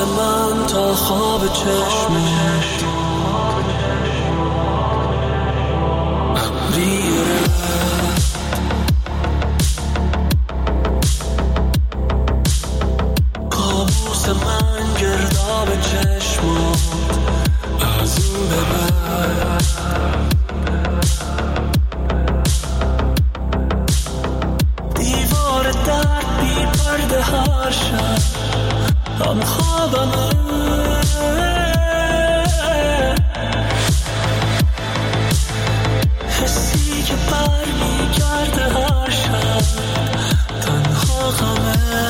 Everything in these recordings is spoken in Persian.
من تا خواب چشمت ابریه کابوس من گرداب چشمت از این به بعد دیوار درد بی پرده هر شب هم خوابمه حسی که بر می کرده هر شب تنها غمه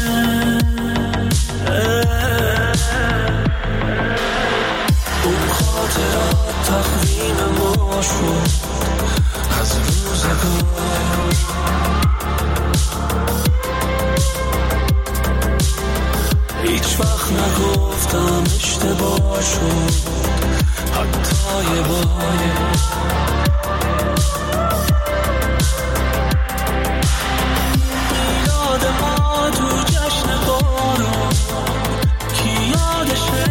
اون خاطرات تقویم ما شد از روزگار هیچ وقت نگفتم اشتباه شد حتی یه بار میلاد ما تو جشن بارون کی یادشه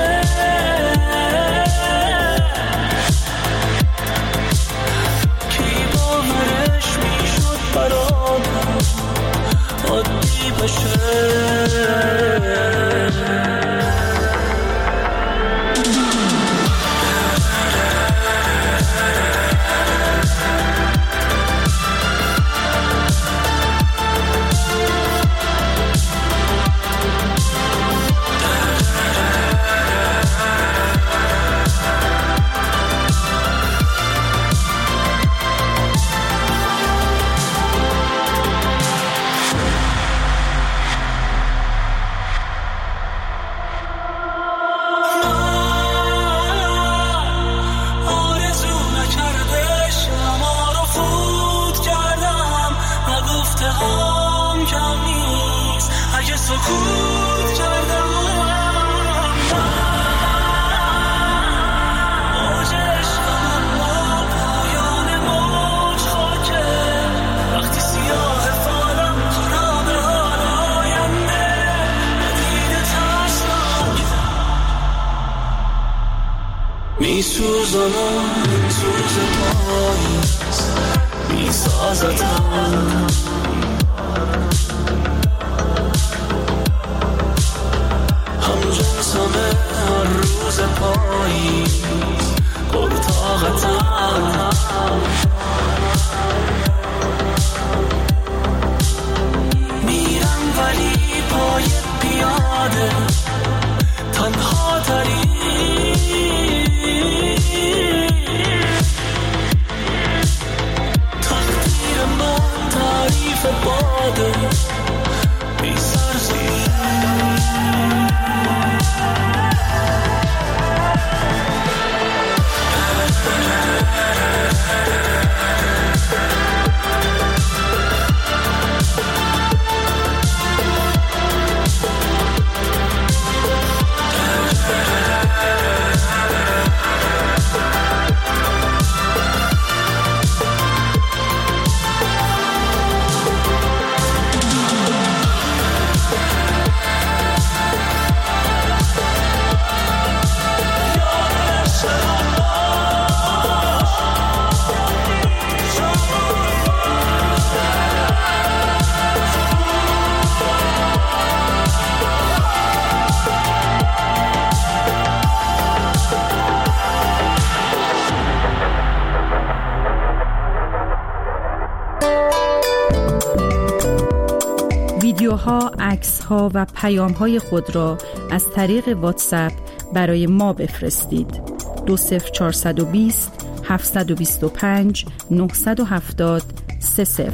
کی باورش میشد برامون عادی بشه سکوت کردم موج عشقم با پایان موج خاکه وقتی سیاه فالم خراب حال آینده ندیده ترسناک میسوزانم سوز پاییز میسازتم همه هر روز پاییز پرطاقتم میرم ولی پای پیاده تنها تری تقدیر من تعریف باده بی سرزیر ویدیوها، عکس‌ها و پیام‌های خود را از طریق واتساپ برای ما بفرستید. 20420 725 970 30.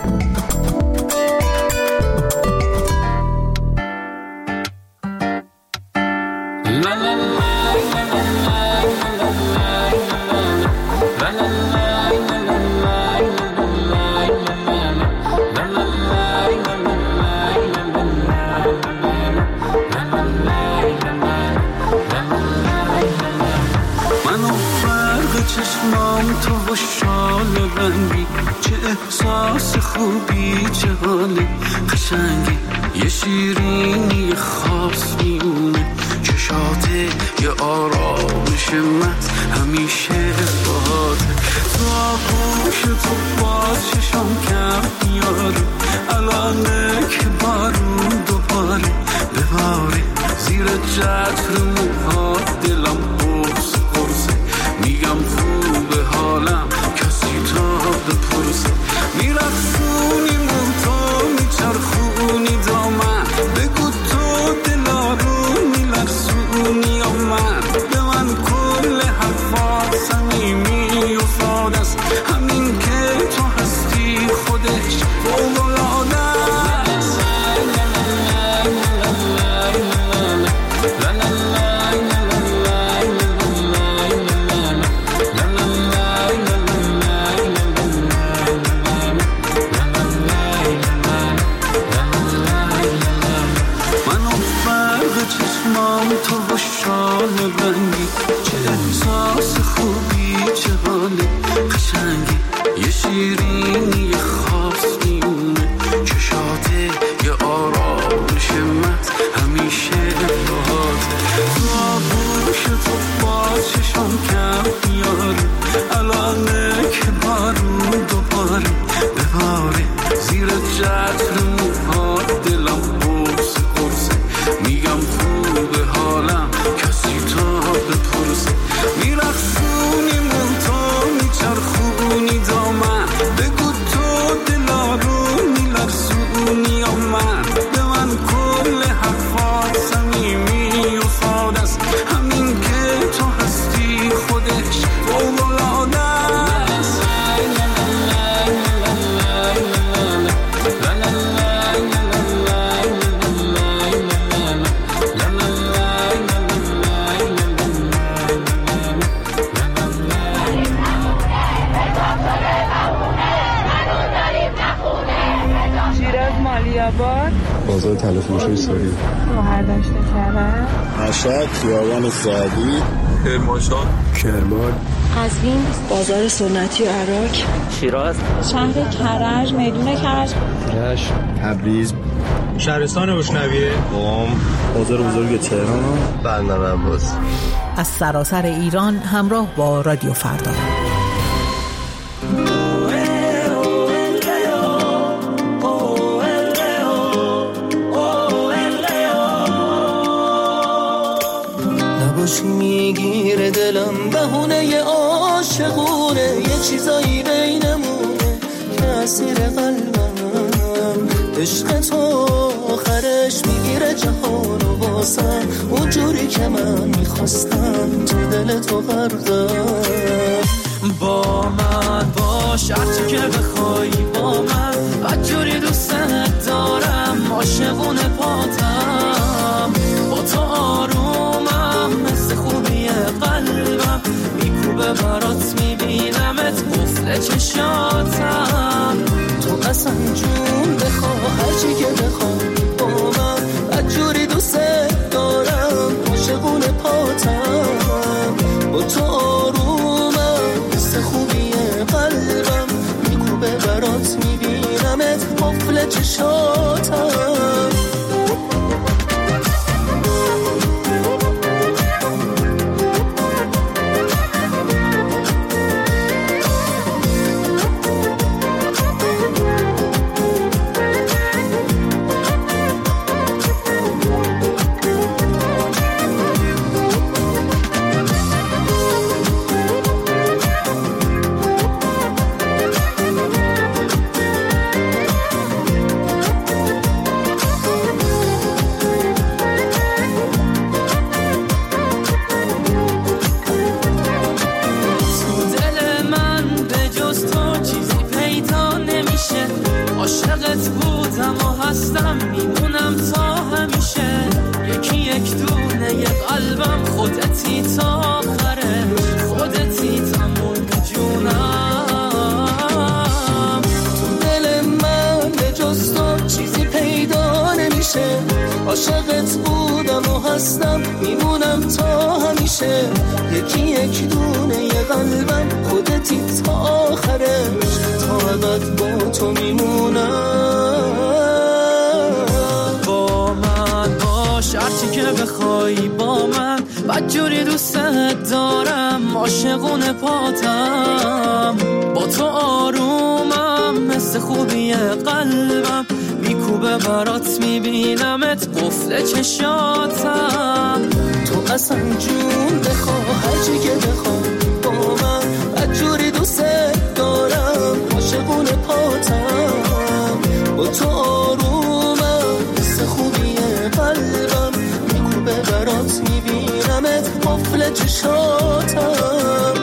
چشمام تو و شال رنگی، چه احساس خوبی، چه حال قشنگی، یه شیرینی خاص میونه یه آرامش من همیشه باهاته. تو آغوش تو باز چشم کم میاره، الانه که بارون دوباره بباره زیر چتر موها دلم قرص قرصه. میگم خوبه حالم کسی تا بپرسه. میرخصونی موتو میچرخونی دامن، بگو تو دلارو میلرسونی یا من. به من کل حرفات صمیمی و ساده است، همین که تو هستی خودش فوق‌العاده است. تو و شال رنگی، چه احساس خوبی، چه حال قشنگی. یه شیرینی خاص میونه چشاته، یه آرامش من همیشه باهاته. تو آغوش تو باز چشم کم میاره، الانه که بارون دوباره بباره زیر چتر موها دلم قرص قرصه. میگم خوبه حالم کسی تا بپرسه. میرخصونی موتو میچرخونی دامن، بگو تو دلارو میلرسونی یا من. به من کل حرفات صمیمی و ساده است، همین که تو هستی خودش فوق‌العاده است. بازار تلفروشی ساری، شهرداشت کرد، مشهد، خیابان سعدی، کرمانشاه، کرمان، قزوین، بازار سنتی عراق، شیراز، شهر کرج، میدون کرج، رشت، تبریز، شهرستان روشنویه، قم، بازار بزرگ تهران، بندر عباس. از سراسر ایران همراه با رادیو فردا. میگیره دلم بهونه ی عاشقونه، یه چیزایی بینمونه که اسیر قلبم. عشق تو آخرش میگیره جهان و واسم، اونجوری که من میخواستم تو دل تو غرقم. با من باش هرچی که بخوای با من، بدجوری دوستت دارم عاشقونه پاتم. با تو آرومم مثل خوبی قلبم، میکوبه برات میبینمت قفل چشاتم. تو قسم جون بخوا هرچی که بخوای با من، بدجوری دوستت دارم عاشقونه پاتم. با تو آرومم مثل خوبی قلبم، میکوبه برات میبینمت قفل چشاتم. عاشقت بودم و هستم میمونم تا همیشه. یکی یک دونه یک قلبم خودتی تا آخره، خودتی تموم جونم. تو دل من به جز تو چیزی پیدا نمیشه. عاشقت بودم و هستم میمونم تا همیشه. یکی یک دونه یک قلبم خودتی تا آخرش، تا ابد با تو میمونم. با من باش هرچی که بخوای با من، بدجوری دوست دارم، عاشقونه پاتم، با تو آرومم، مثل خوبی قلبم میکوبه برات، میبینمت قفل چشاتم. تو قسم جون بخوا هرچی که بخوا با من، بدجوری دوست دارم، عاشقونه پاتم، با تو آرومم، مثل خوبی قلبم میکوبه برات، میبینمت قفل چشاتم.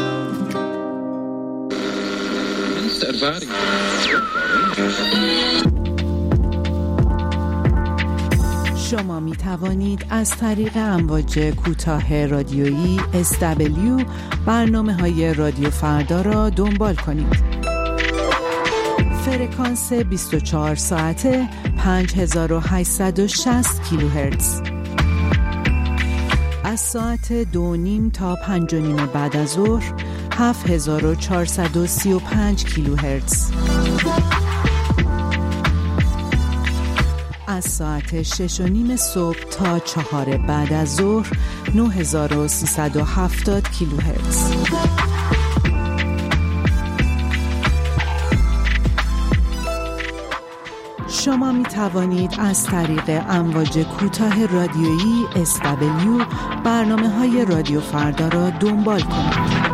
شما می توانید از طریق امواج کوتاه رادیویی SW برنامه‌های رادیو فردا را دنبال کنید. فرکانس 24 ساعته 5860 کیلوهرتز. از ساعت 2:30 تا 5:30 بعد از ظهر 7435 کیلوهرتز. از ساعت 6:30 صبح تا 4 بعد از ظهر 9370 کیلوهرتز. شما می توانید از طریق امواج کوتاه رادیویی SW برنامه‌های رادیو فردا را دنبال کنید.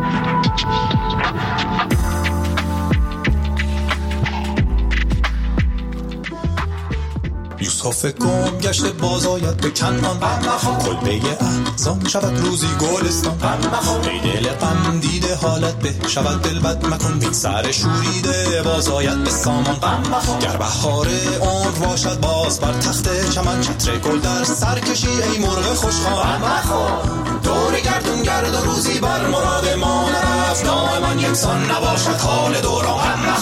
یوسف گم گشته بازآید به کنعان، کلبه احزان شود روزی گلستان. ای دل غم دیده حالت به شود دلبد مکن، بین سر شوریده بازآید به سامان. گر بهار عمر باشد باز بر تخت چمن، چتر گل در سر کشی ای مرغ خوشخوان. دور گردون گرد و روزی بر مراد ما نرفت، دائما یکسان نباشد حال دوران.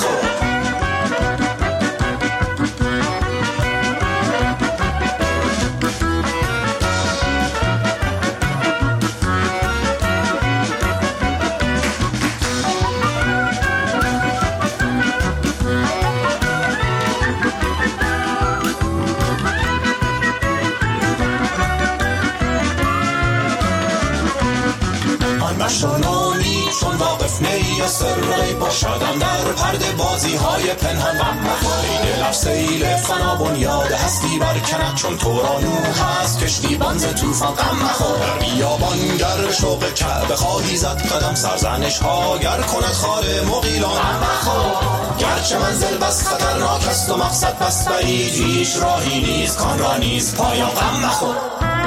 مشانانی چون واقف نی از سر باشدن در پرده بازی های پنهان. ای دل سیل فنا بنیاد هستی برکند، چون تو را نوح هست کشتی بانز توفان. در بیابان گر شوق کعبه خواهی زد قدم، سرزنش ها گر کند خار مغیلان. گرچه منزل بس خطرناک است و مقصد بس بعید، هیچ راهی نیست کان را نیست پایان. غم نخور.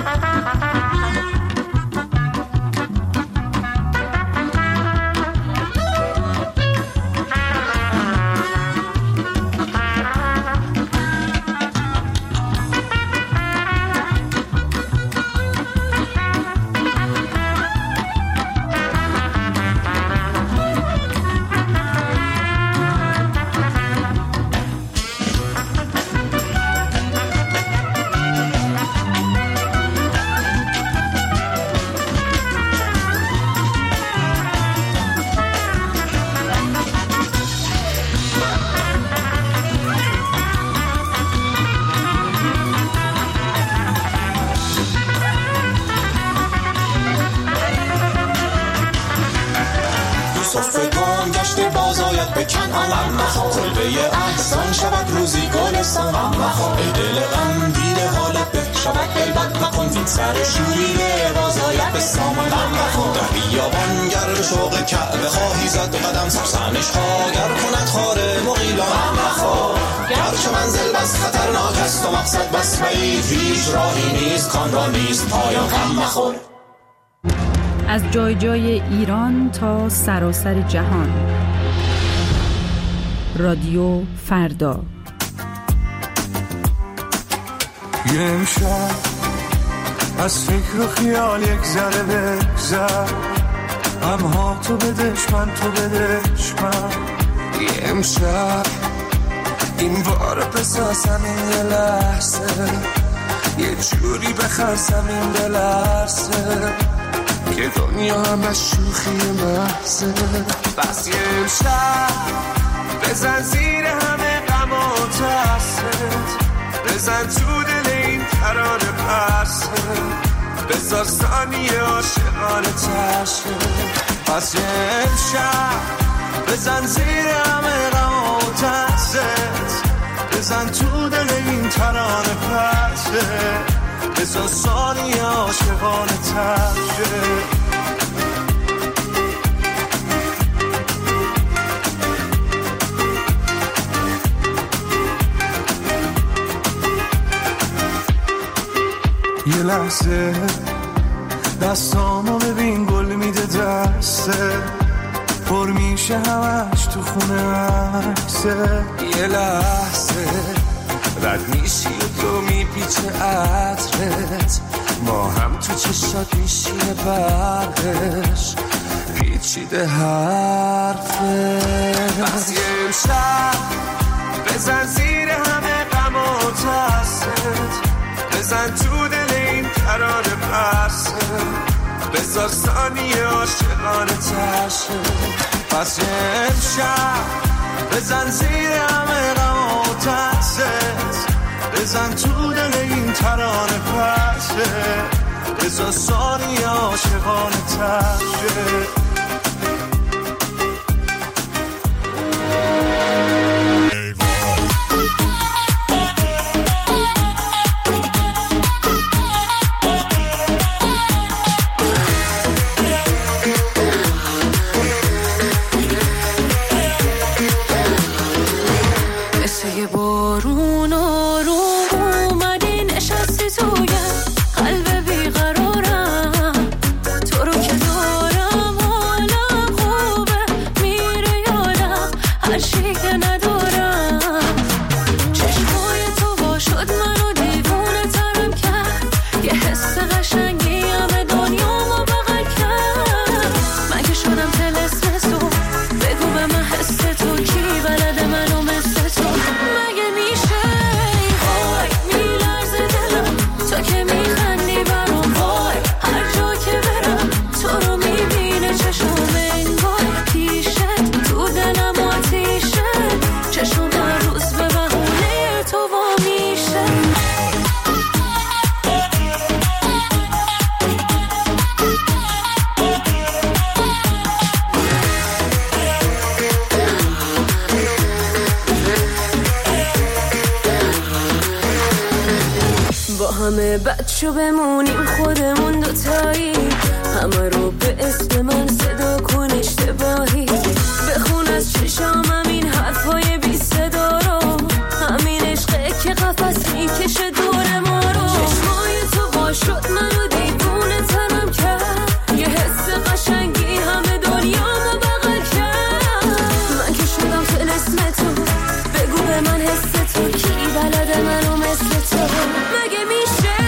به کنعان، کلبه احزان شود روزی گلستان. ای دل غم دیده حالت به شود دلبد مکن، فین سر شوریده بازآید به سامان. در بیابان گر شوق کعبه خواهی زد قدم، سرزنش ها گر کند خار مغیلان. گرچه منزل بس خطرناک است و مقصد بس بعید، هیچ راهی نیست کان را نیست پایان. غم مخور. از جای جای ایران تا سراسر جهان، رادیو فردا. یه امشب از فکر و خیال یک ذره بگذر، غمها تو بدش من تو بدش من. یه امشب این بار بسازم این یه لحظه، یه جوری بخرسم این بلرزه که دنیا همش شوخی محضه. بس یه امشب بزن زیر همه غم و ترست، بزن تو دل این ترانه پرست، بذار ثانیه عاشقانه تشه. پس امشب بزن زیر همه غم و ترست، بزن تو دل این ترانه پرسه، بذار ثانیه عاشقانه تشه. یه لحظه دستامو ببین گل میده دسته، پر میشه همش تو خونه عکسه. یه لحظه رد میشی و تو میپیچه عطرت، ما هم تو چشات میشینه برقش، پیچیده حرفه. بس یه امشب بزن زیر همه غم و ترست، بزن تو دل این ترانه پرسه، بذار ثانیه عاشقانه تشه. پس امشب بزن زیر همه غم و ترست، بزن تو دل این ترانه پرسه، بذار ثانیه عاشقانه تشه. همه بچه بمونیم خودمون دوتایی، همه رو به اسم من صدا کن اشتباهی، بخون از چشامم این حرفای بی صدا رو، همین عشقه که قفس میکشه دور ما رو. چشمای تو باشد منو دیوونه ترم کرد، یه حس قشنگی همه دنیامو بغل کرد. من که شدم طلسم تو، بگو به من حس تو کی بلده منو مثل تو. مگه میشه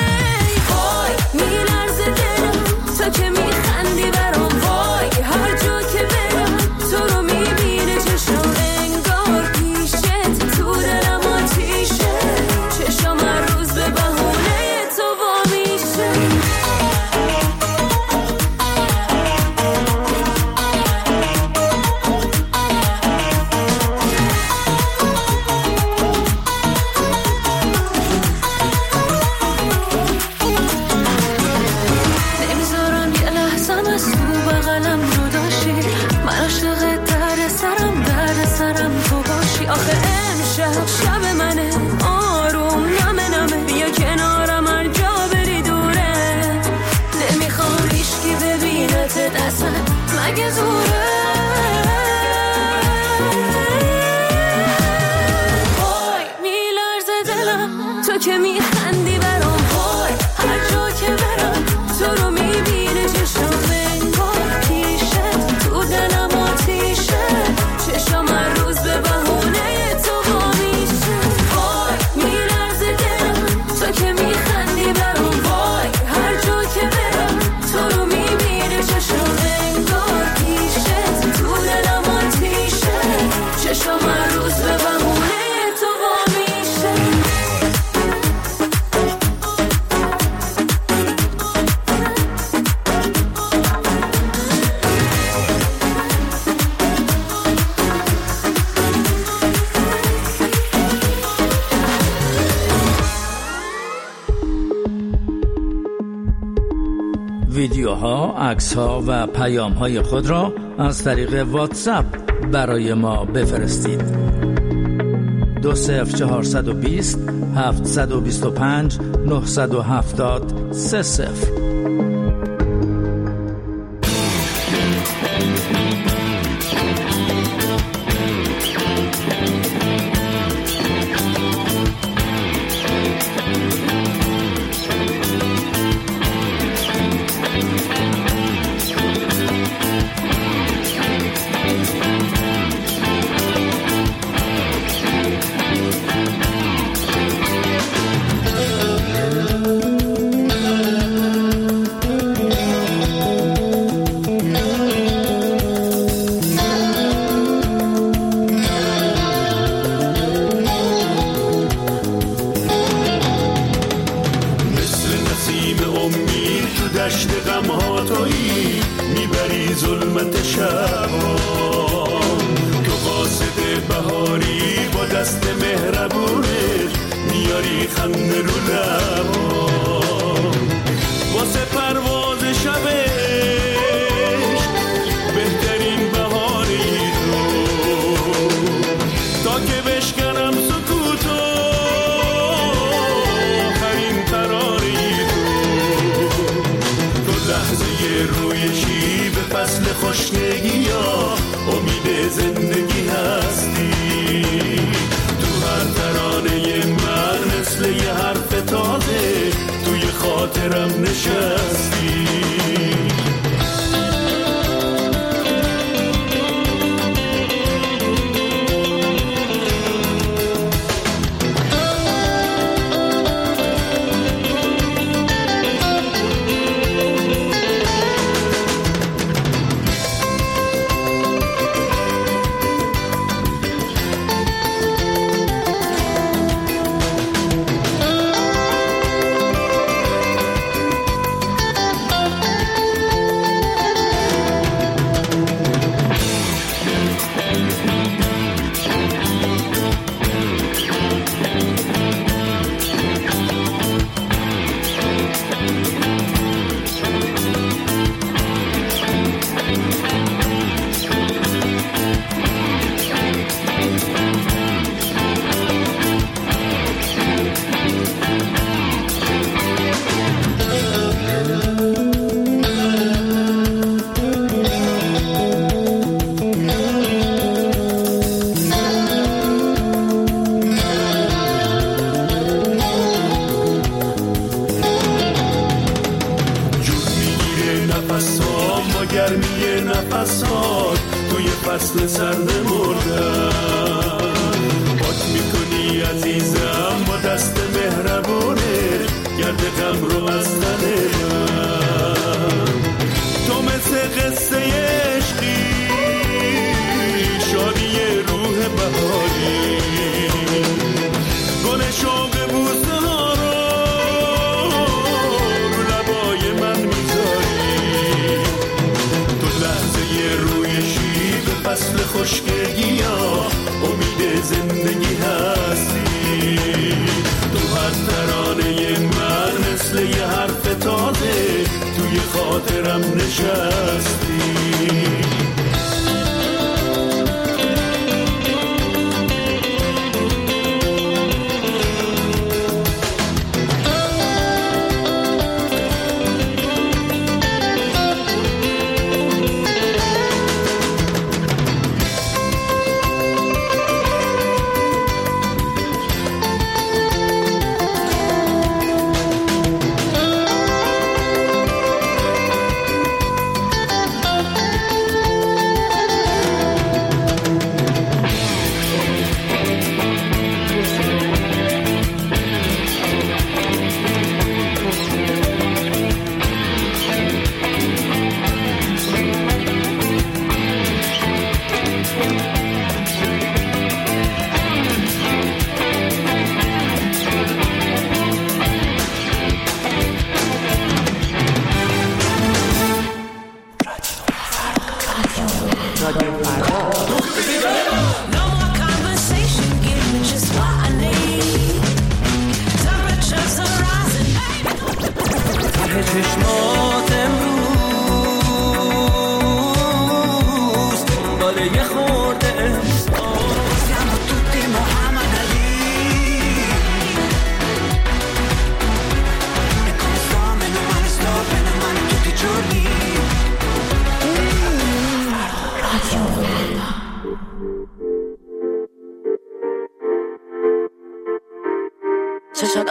وای میلرزه دلم تو که میخندی برام، وای هر جا که برم تو رو میبینه چشم انگار پیشت، تو دلم آتیشه، چشم هر روز به بهونه تو وا میشه. آخه امشب شب منه، آروم نمه نمه، بیا کنارم هر جا بری دوره، نمیخوام هیچکی ببینت اصلا مگه زوره. وای میلرزه دلم تو که میخندی برام، وای هر جا که برم تو رو میبینه چشم انگار پیشت، تو دلم آتیشه، چشم هر روز به بهونه تو با میشه. ویدیوها، عکس‌ها و پیام‌های خود را از طریق واتساپ برای ما بفرستید. 20420 725 970 30. چشمات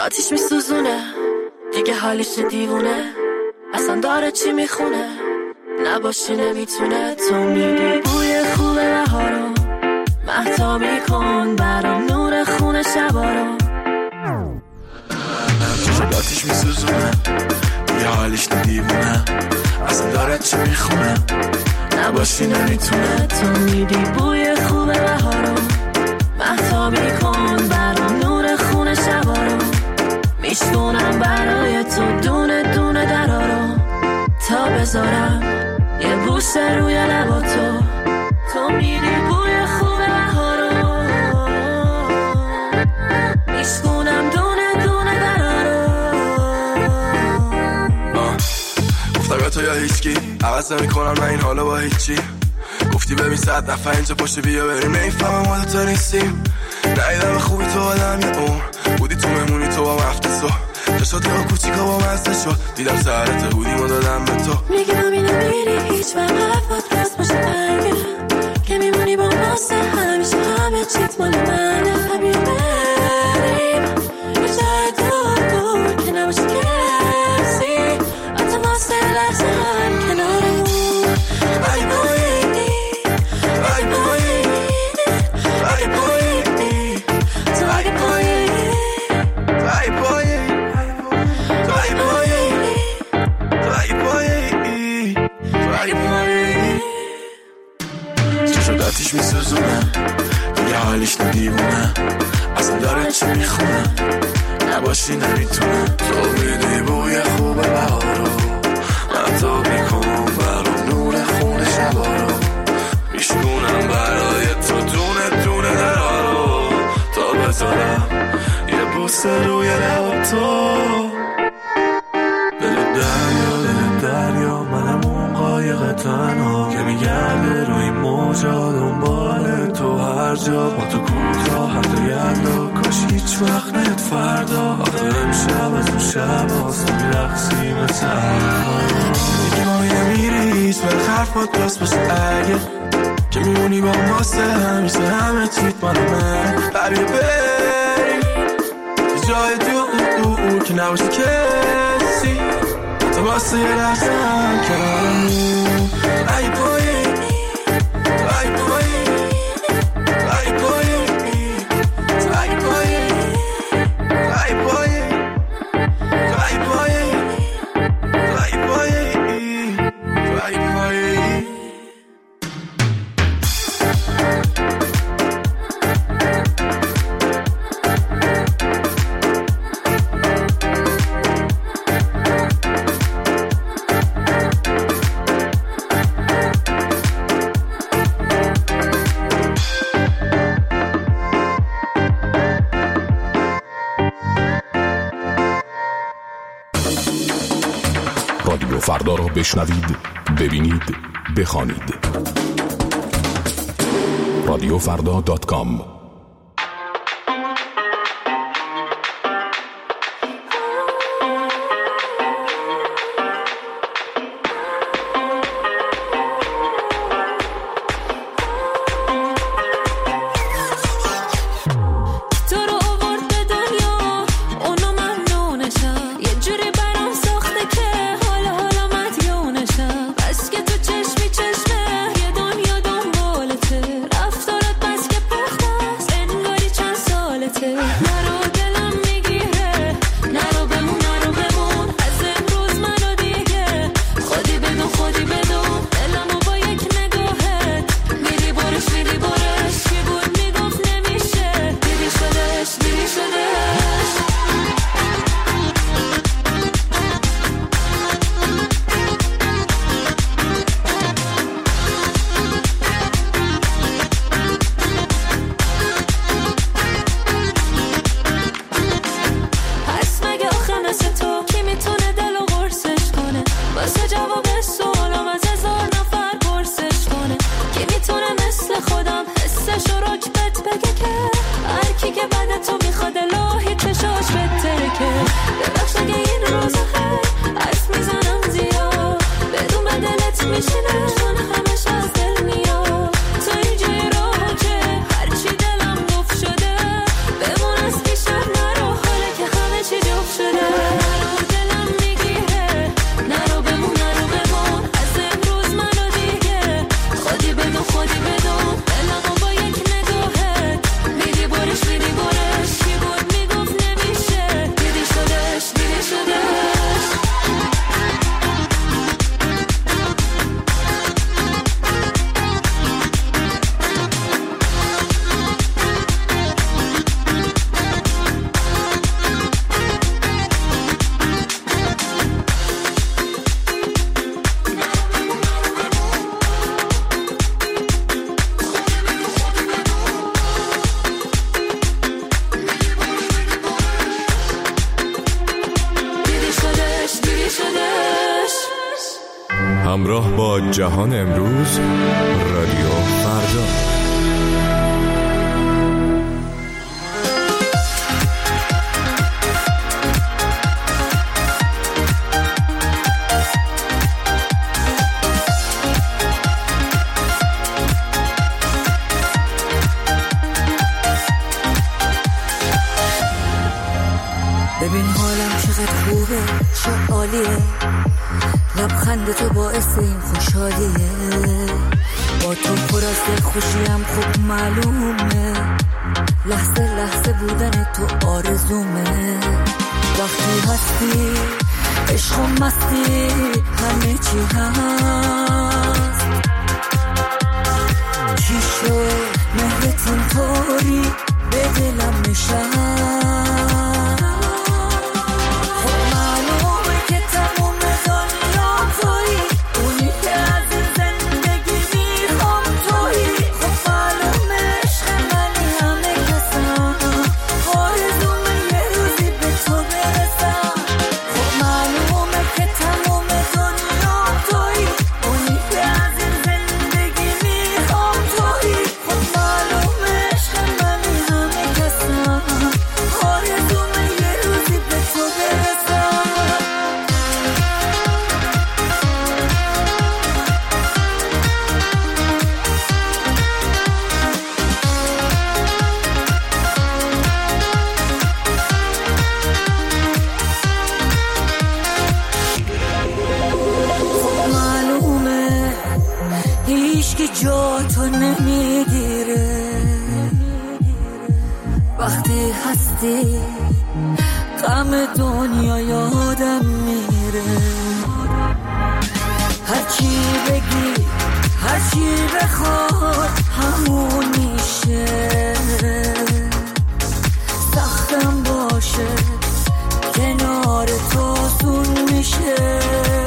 آتیش میسوزونه دیگه حالیش دیوونه، اصلا داره چی میخونه، نباشی نمیتونه. تو میدی بوی خوب بهارو، مهتابی کن برام نور خونه شبارو. آتیش میسوزونه دیگه حالیش دیوونه، اصلا داره چی میخونه، نباشی نمیتونه. تو میدی بوی خوب بهارو، مهتابی کن برام نور خونه شبارو. میشکنم برای تو دونه دونه درارو، تا بذارم یه بوسه روی لبا تو. تو میدی بوی خوب بهارو، میشکنم دونه دونه درارو. گفتم تو یا هیچکی عوض نمی‌کنم من این حالا با هیچی. گفتی ببین 100 نفر اینجا پشت بیا بریم، نمیفهمم ما دوتا نیستیم. ندیدم خوبی تو آدم یه عمر بودی، تو مهمونی تو با مفته سو چشات یا کوچیکا با مزده شد، دیدم سرت بودیم و دادم به تو. میگم اینو میری هیچ وقت حرفات راست باشه بنگه، که میمونی با ماسه همیشه همه چیت مال منه. بیا بریم یه جای دور که نباشه کسی، حتی واسه لحظه هم کنارمون. ای بایی ای بایی ای بایی تو اگه پایی ای بایی ای بایی ای بایی ای بایی. چه شد آتیش میسوزونه دیگه حالیش دیوونه، اصلا داره چی میخونه، نباشی نمیتونه. تو میدی بوی خوب بهارو، مهتابی کن برام نور خونه شبارو. میشکنم برای تو دونه دونه درارو، تا بذارم یه بوسه روی لب تو. دل دریا منم اون قایق تنها که میگرده روی موجا دنبال تو هر جا. با تو کوتاه حتی یلدا کاش هیچ وقت نید فردا. آخه امشب از اون شب هاست میرقصی مثل دیگه مایه میری هیچ وقت حرفات راست باشه اگه، که میمونی با ماسه همیشه همه چیت مال من. بیا بریم جای دور که نباشه کسی، تو واسه یه لحظه هم کنارمون. ای بایی ای بایی ای بایی ای بایی ای بایی ای بایی ای بایی ای بایی. رادیو فردا را بشنوید، ببینید، بخوانید. radiofrda.com. چشمی چشمه یه دنیا دنبالته، رفتارت بس که پخته همراه با جهان امروز، رادیو فردا. ببین حالم چقدر خوبه، چه عالیه، لبخند تو باعث این خوشحالیه، با تو پر از دل خوشیم خوب معلومه، لحظه لحظه بودن تو آرزومه، وقتی هستی عشق و مستی همه چی هست، چی شد مهرت اینطوری به دلم نشست، جا تو نمیگیره، وقتی هستی غم دنیا یادم میره، هرچی بگی هرچی بخواد همون میشه، سختم باشه کنار تو آسون میشه،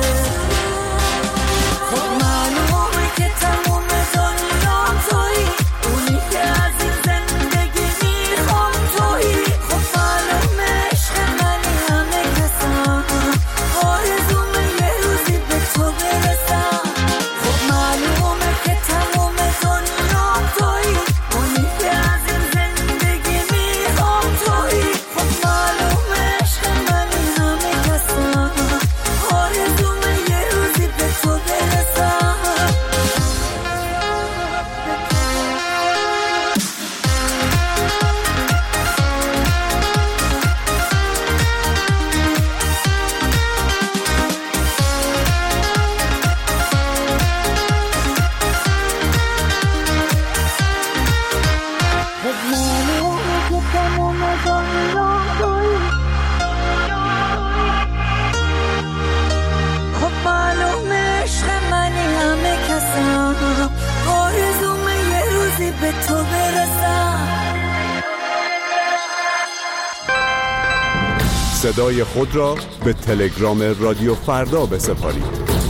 صدای خود را به تلگرام رادیو فردا بسپارید.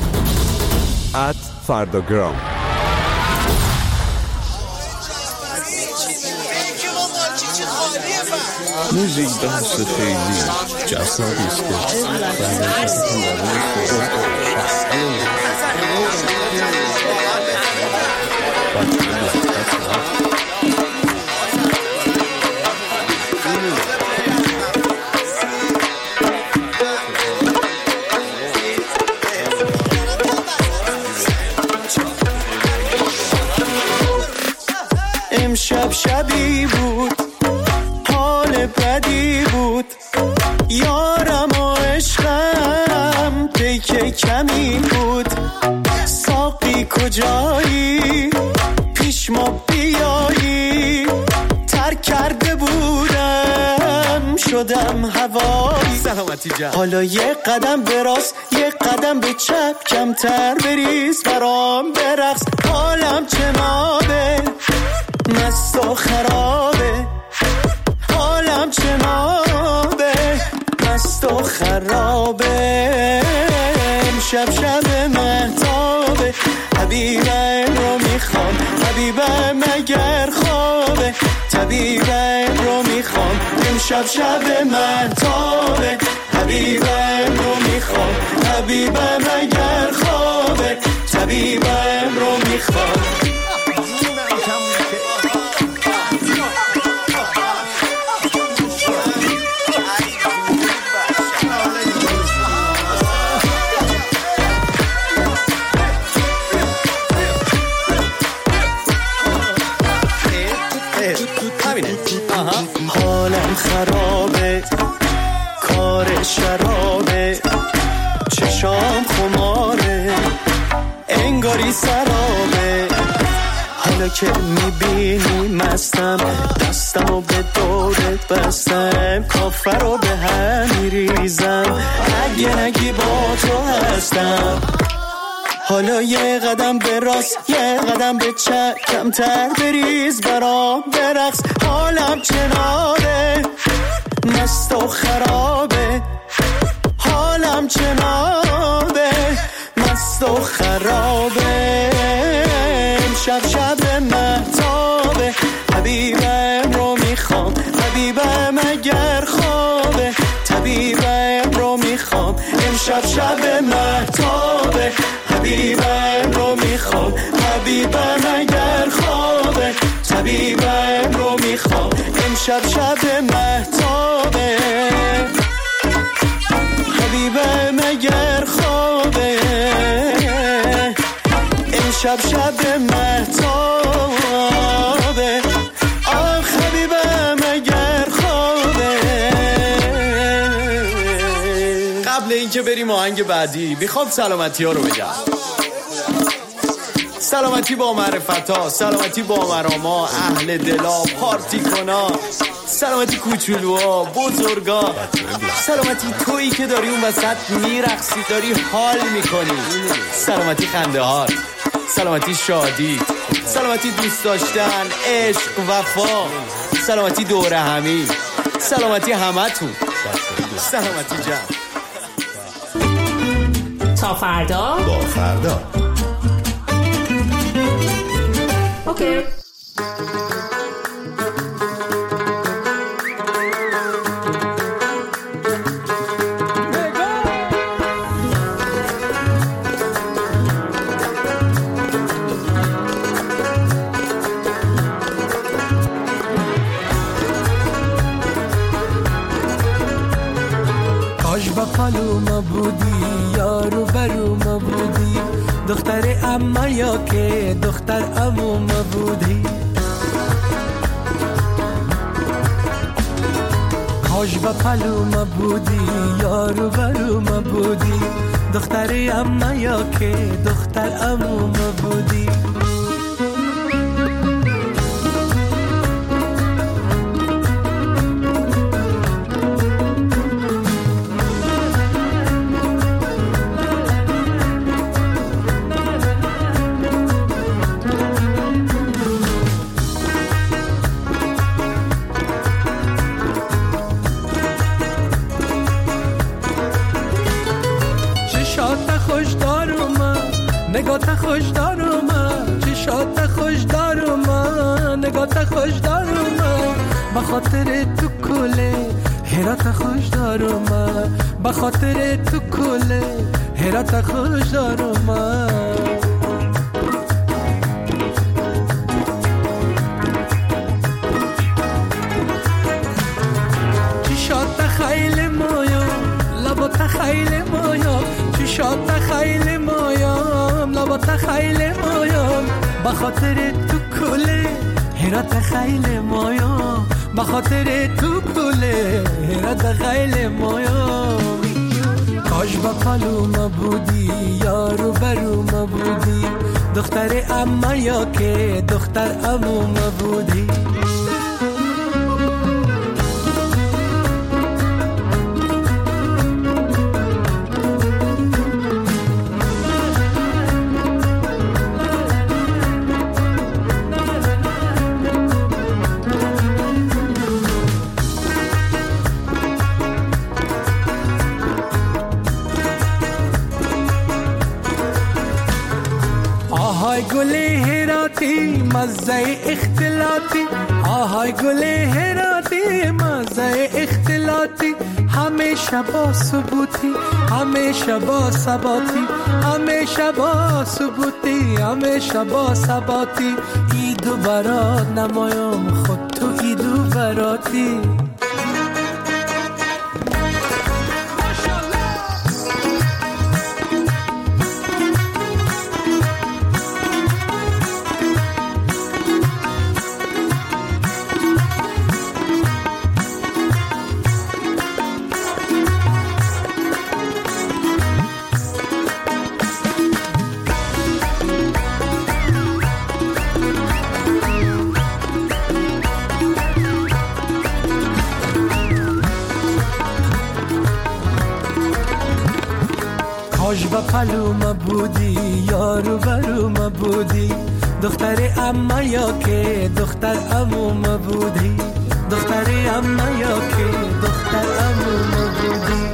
@فرداگرام. موزیک بحث خیلی جذابی است امشب شبی بود، حال بدی بود، یارم و عشقم پیک کمی بود، ساقی کجایی پیش ما بیایی، ترک کرده بودم شدم هوایی، سلامتی جان، حالا یه قدم به راست یه قدم به چپ، کمتر بریز برام برقص، حالم چه مابه مست و خرابه، حالم چه مابه مست و خرابه، امشب شب مهتابه، حبیبم رو میخوام، حبیبم اگر خوابه، طبیبم رو میخوام، امشب شب مهتابه، حبیبم رو میخوام، حبیبم اگر خوابه، حبیبم رو میخوام. حالم خرابه، کار شرابه، چشام خماره، انگاری سرابه. حالا که میبینی مستم، دستمو به دورت بستم، کافر رو به هم میریزم، اگه نگی با تو هستم. حالا یه قدم به راست، یه قدم به چپ، کمتر بریز برام برقص. حالم چناره، مست و خرابه، حالم چناره، مست و خرابه. امشب شب مهتابه، حبیبم رو میخوام، حبیبم اگر خوابه، طبیبم رو میخوام. امشب شب مهتابه، حبیبم رو میخوام، حبیبم اگر خوابه، طبیبم رو میخوام. امشب شب مهتابه، حبیبم اگر خوابه، امشب شب مهتابه، آخ حبیبم اگر خوابه. قبل اینکه بریم آهنگ بعدی میخوام سلامتی ها رو بگم. سلامتی با معرفتا، سلامتی با مراما، اهل دلا، پارتی کنا، سلامتی کوچولوها، بزرگا، سلامتی تویی که داری اون وسط میرقصی، داری حال میکنی، سلامتی خنده ها، سلامتی شادی، سلامتی دوست داشتن، عشق، وفا، سلامتی دوره همی، سلامتی همتون، سلامتی جمع. تا فردا با فردا. اوکی. کاش با پالوما بودی، یارو بروما بودی، دختر اما یا که دختر عموما بودی. کاش با پالوما بودی، یارو بروما بودی، دختر اما یا که دختر عموما بودی. نگات خوش دارم، چشات خوش دارم، نگات خوش دارم، بخاطر تو کله هرات خوش دارم، بخاطر تو کله هرات خوش دارم. چشات خیلی مایا، لبات خیلی مایا، چشات خیلی مایا، لبات خیلی مایا، بخاطر تو کله هرات خیلی مایا، بخاطر تو کله هرات خیلی مایا. کاش با پالوما بودی، یارو بروما بودی، دختر اما یا که دختر عموما بودی. آهای گل هراتی مزه اختلاطی، آهای گل هراتی مزه 11 اختلاطی، همه شبا ثبوتی، همه شبا ثباتی، همه شبا ثبوتی، همه شبا ثباتی. ایدو برات نمایم خود تو ایدو براتی. و پلوم بودی یارو بروم بودی، دختر اما یا که دختر عموم بودی، دختر اما یا که دختر عموم بودی.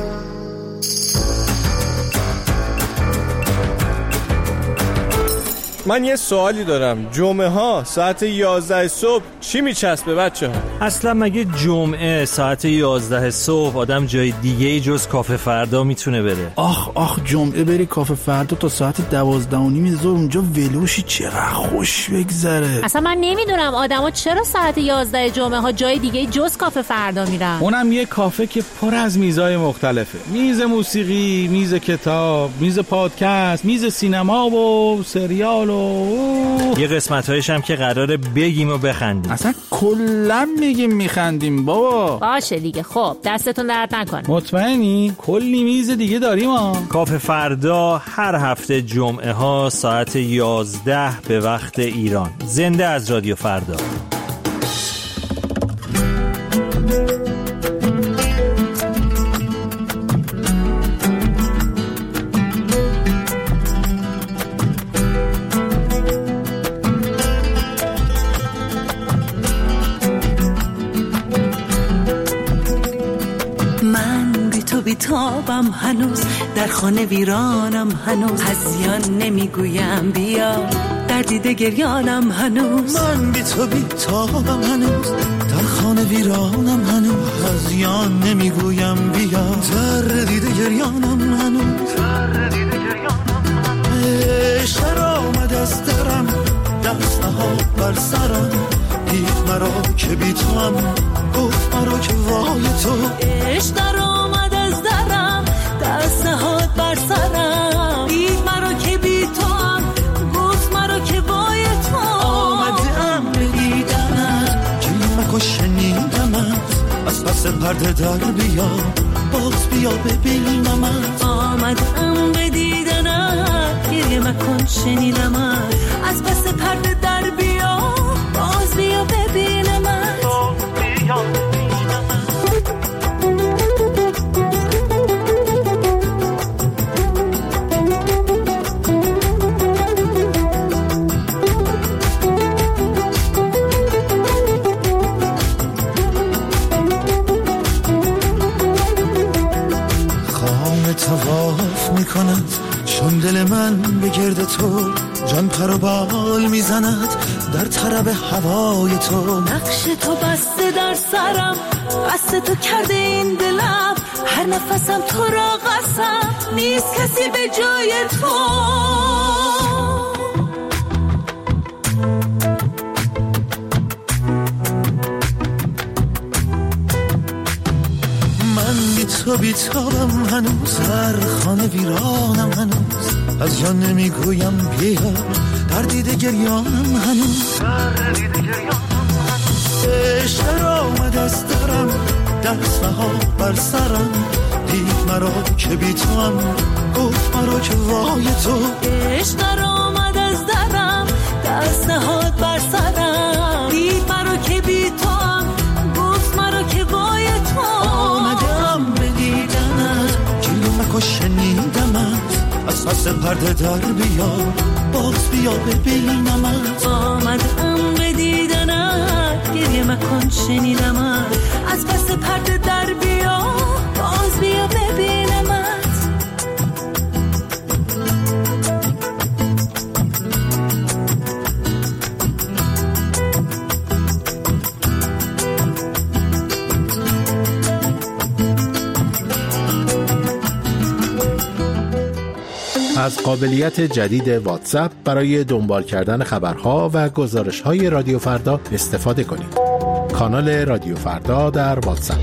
من یه سوالی دارم، جمعه ها ساعت 11 صبح چی میچسبه بچه ها؟ اصلا مگه جمعه ساعت 11 صبح آدم جای دیگه جز کافه فردا میتونه بره؟ آخ جمعه بری کافه فردا تا ساعت 12:30 ظهر اونجا ولوشی، چقدر خوش بگذره. اصلا من نمیدونم آدما چرا ساعت 11 جمعه ها جای دیگه جز کافه فردا میرن. اونم یه کافه که پر از میزای مختلفه، میز موسیقی، میز کتاب، میز پادکست، میز سینما و سریال و یه قسمت‌هایش هم که قراره بگیم و بخندیم. اصلا کلا میگیم میخندیم بابا. باشه دیگه، خب دستتون درد نکنه. مطمئنی؟ کلی میز دیگه داریم ها. کافه فردا هر هفته جمعه ها ساعت 11 به وقت ایران. زنده از رادیو فردا. بیتابم هنوز در خانه ویرانم هنوز، هزیان نمیگویم بیا در دیده گریانم هنوز. من بی تو بیتابم هنوز در خانه ویرانم هنوز، هزیان نمیگویم بیا در دیده گریانم هنوز. عشق آمد از درم دستها بر سرم، دید مرا که بی تو هم گفت مرا که وای تو. عشق آمد از درم دستهات بر سرم، دید مرا که بی تو هم گفت مرا که وای تو. آمدم بدیدمت کلمک و شنیدمت، از پس پرده در بیا باز بیا ببینمت. آمدم بدیدنت گریه مکن شنیدمت، از پس پرده در بیا باز بیا ببینمت. تواف میکند چون دل من به گرد تو، جان پر و بال میزند در طرب هوای تو. نقش تو بسته در سرم، قصد تو کرده این دلم، هر نفسم تو را قسم نیست کسی به جای تو. تو بیتابم هنوز در خانه ویرانم هنوز، از جان نمیگویم بیا در دیده گریانم هنوز. عشق آمد از درم دستها بر سرم، دید مرا که بی تو هم گفت مرا که وای تو. عشق آمد از درم دستهات بر سرم، دید مرا که بی تو هم گفت مرا که وای تو. آمدم بدیدمت کلمک و شنیدمت، از پس پرده در بیا باز بیا ببینمت. آمدم بدیدنت گریه مکن شنیدمت، از پس پرده در بیا باز بیا ببینمت. از قابلیت جدید واتساپ برای دنبال کردن خبرها و گزارش‌های رادیو فردا استفاده کنید. کانال رادیو فردا در واتساپ.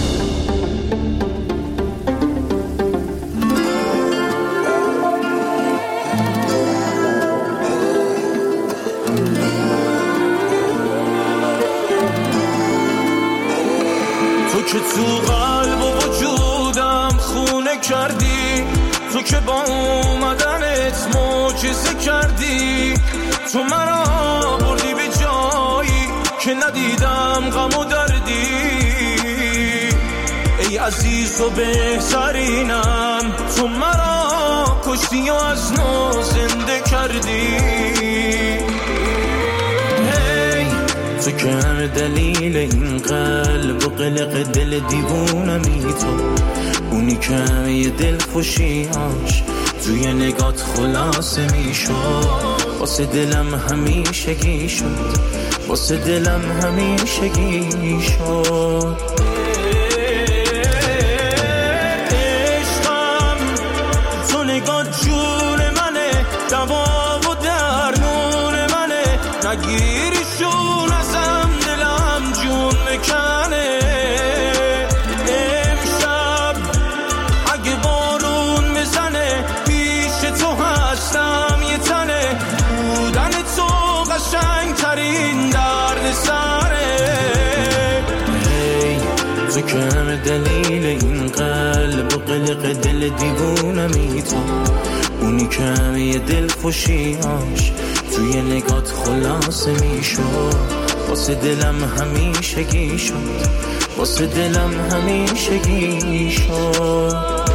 تو که تو قلب و وجودم خونه کردی، تو که با اومدنت معجزه کردی، تو مرا بردی به جایی که ندیدم غم و دردی. ای عزیز و بهترینم، تو مرا کشتی و از نو زنده کردی. تو که همه دلیل این قلب و قلق دل دیوونمی، تو اونی که همه دل خوشیاش توی نگات خلاصه میشد. واسه دلم همیشگی شد، واسه دلم همیشگی شد. عشقم تو نگات جون منه، دوا و درمون منه، نگیریشون ازم دلم جون مکنه. امشب اگه بارون بزنه پیش تو هستم یه تنه، بودن تو قشنگ ترین درد سره. تو که همه دلیل این قلب و قلق دل دیوونمی، تو اونی که همه دل خوشیاش توی نگات خلاصه میشد. واسه دلم همیشگی شد، واسه دلم همیشگی شد.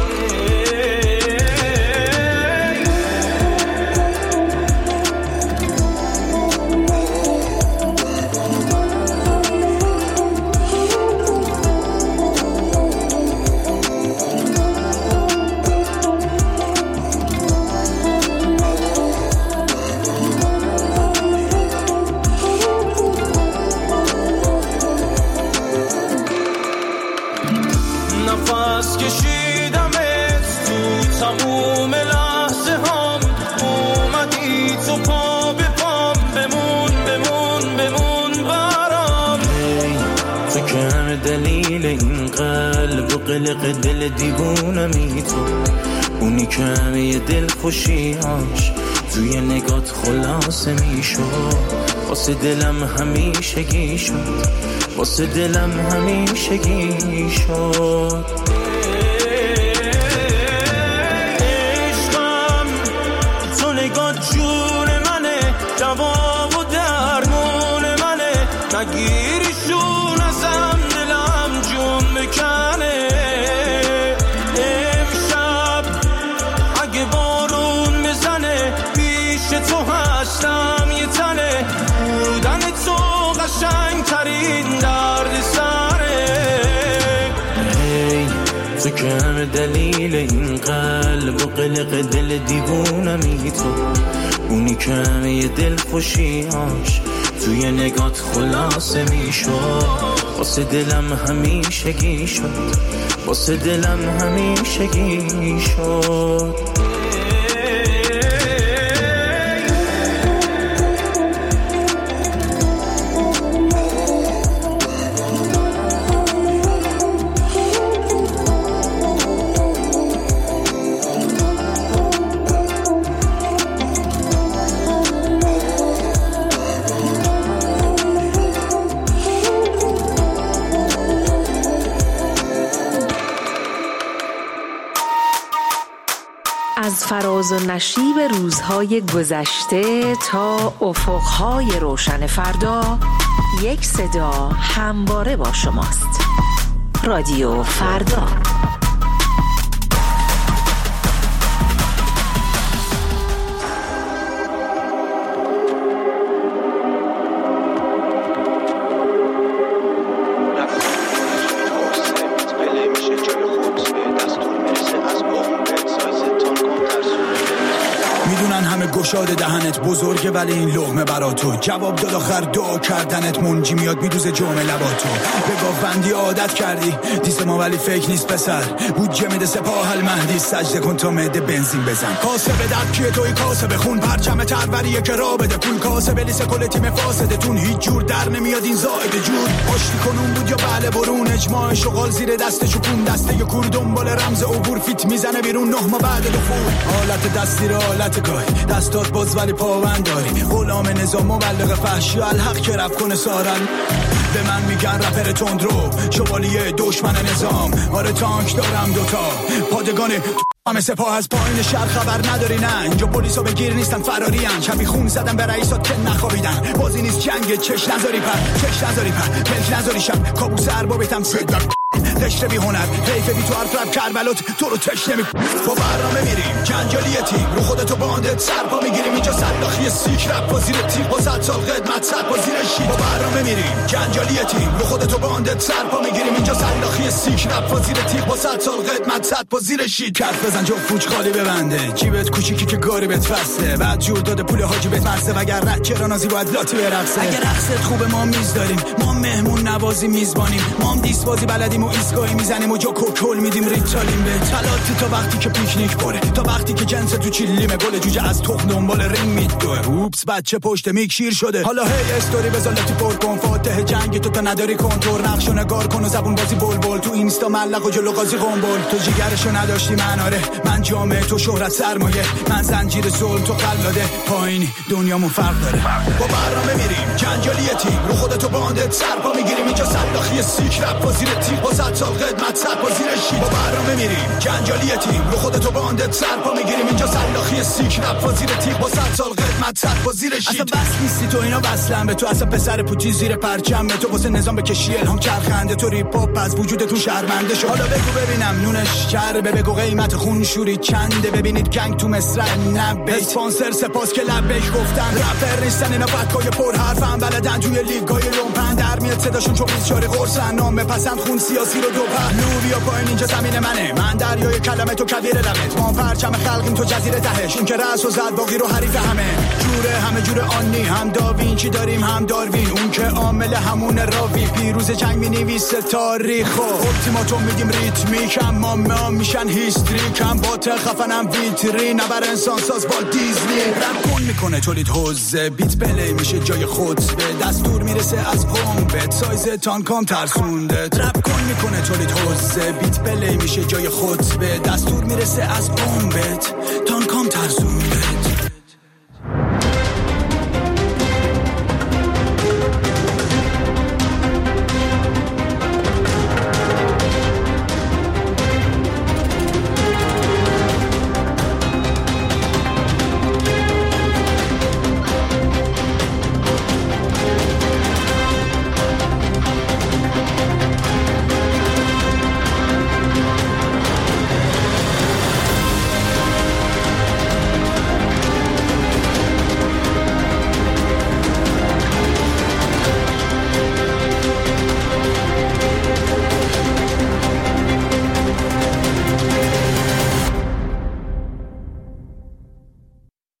نفس کشیدمت تو تموم لحظه هم، اومدی تو پا به پام، بمون بمون بمون برام. تو که همه دلیل این قلب و قلق دل دیوونمی، تو اونی که همه دل خوشیاش توی نگات خلاصه میشد. واسه دلم همیشگی شد، واسه دلم همیشگی شد. عشقم تو نگات جون منه، دوا و درمون منه، نگیریشون ازم دلم جون بکنه. امشب اگه بارون بزنه پیش تو هستم یه تنه، بودن تو قشنگ ترین درد سره. تو که همه دلیل این قلب و قلق دل دیوونمی، تو اونی که همه دل خوشیاش توی نگات خلاصه میشد. واسه دلم همیشگی شد، واسه دلم همیشگی شد. از فراز و نشیب روزهای گذشته تا افقهای روشن فردا، یک صدا همواره با شماست. رادیو فردا. میدونن همه گشاد دهنت بزرگه ولی این لقمه برا تو. جواب داد آخر دعا کردنت منجی میاد میدوزه جامعه لباتو. به گاوبندی عادت کردی دیس ما ولی فیک نیست پسر. بودجه میده سپاه المهدی سجده کن تا معده بنزین بزن. کاسه به درد کیه توی کاسه بخون پرچم تروریه که را بده پول. کاسه به لیس کل تیم فاسدتون هیچ جور در نمیاد این زائد جور. آشتی کنون بود یا بله برون اجماع شغال زیر دست چکون. دسته ی کور دنبال رمز عبور فیت میزنه بیرون 9 ماه بعد دخول. حالت دستی را حالت گاهی دستات باز ولی پاوند داری. غلام نظام مبلغ فحشی الحق که رفت کنه سارن. به من میگن رپر تندرو شوالیه دشمن نظام. آره تانک دارم دوتا پادگان همه سپاه از پایین شهر خبر نداری نه. اینجا پلیسا بگیر نیستن فرارین. شبی خون زدن به رئیسات که نخوابیدن. بازی نیست جنگ چش نذاری پلک نذاری شب کابوس اربابتم صدق قشر بی هنر حیف بی تو حرف کربلات تو رو تش نمی. با برنامه میریم جنجالی تیم رو خودتو باندت سرپا میگیریم. اینجا صداخی سیک رپ با زیر تیم با 100 سال قدمت صد با زیر شید. با برنامه میریم جنجالی تیم رو خودتو باندت سرپا میگیریم. اینجا صداخی سیک رپ با زیر تیم با 100 سال قدمت صد با زیر شید. کف بزن جو فوج خالی ببنده جیبت کوچیکی که گاری بهت فسته. بعد جور داده پول حاجی بهت مرسه وگر رد چرا نازی باید لاتی برقصه. اگه رقصت خوبه ما میز داریم ما مهمون نوازی میزبانیم. ما هم دیس بازی بلدیم و ایستگاهی میزنیم و جا کوکل میدیم ریتالیم به تلاتی. تا وقتی که پیکنیک بره تا وقتی که جنس تو چیلیمه گل جوجه از تخم دنبال رینگ میدوه. اوپس بچه پشت میک شیر شده حالا هی استوری بزالتی پر کن. فاتح جنگ تو تا نداری کنتور نقشو نگار کن و زبون بازی بلبل. تو اینستا ملق و جلو قاضی قنبل. تو جیگرشو نداشتی من آره من جامعه تو شهرت سرمایه. من زنجیر ظلم تو قلاده پایینی دنیامون فرق داره. با برنامه میریم جنجالی تیم رو خودتو باندت سرپا میگیریم. اینجا صداخی سیک رپ با زیر تیم با 100 سال قدمت صد با زیر شید. با برنامه میریم جنجالی تیم رو خودتو باندت سرپا میگیریم. اینجا صداخی سیک رپ با زیر تیم با 100 سال قدمت صد با زیر شید. اصلا بس نیستی تو اینا وصلن به تو. اصلا پسر پوتی زیر پرچم تو واسه نظام بکشی الهام چرخنده. تو ریپ هاپ از وجودتون شرمنده شو. حالا بگو ببینم نونش چربه بگو قیمت خون شوری چنده. ببینید گنگ تو مصر نبه اسپانسر سپاس که لبش گفتن. رپر نیستن اینا فکای پر حرفن بلدن توی لیگای لومپن. در میاد صداشون چون بیچاره قرصن نام پسند خون سیاسی رو دو پهلو. بیا پایین اینجا زمین منه من دریای کلمه تو کبیر لبت. ما پرچم خلقیم تو جزیره تهش. این که رأس و زد باقی رو حریف همه جوره آنی. هم داوینچی داریم هم داروین. اون که عامل همون راوی پیروز جنگ مینویسه تاریخو. التیماتوم میدیم ریتمیک اما ما میشن هیستریک. هم باطل خفنم ویترین نبر انسان ساز با دیزنی. رپ کن میکنه تولید حوزه بیت پلی میشه جای خطبه. دستور میرسه از قومبت سایز تانکام ترسونده. رپ کن میکنه تولید حوزه بیت پلی میشه جای خطبه. دستور میرسه از قومبت تانکام ترسونده.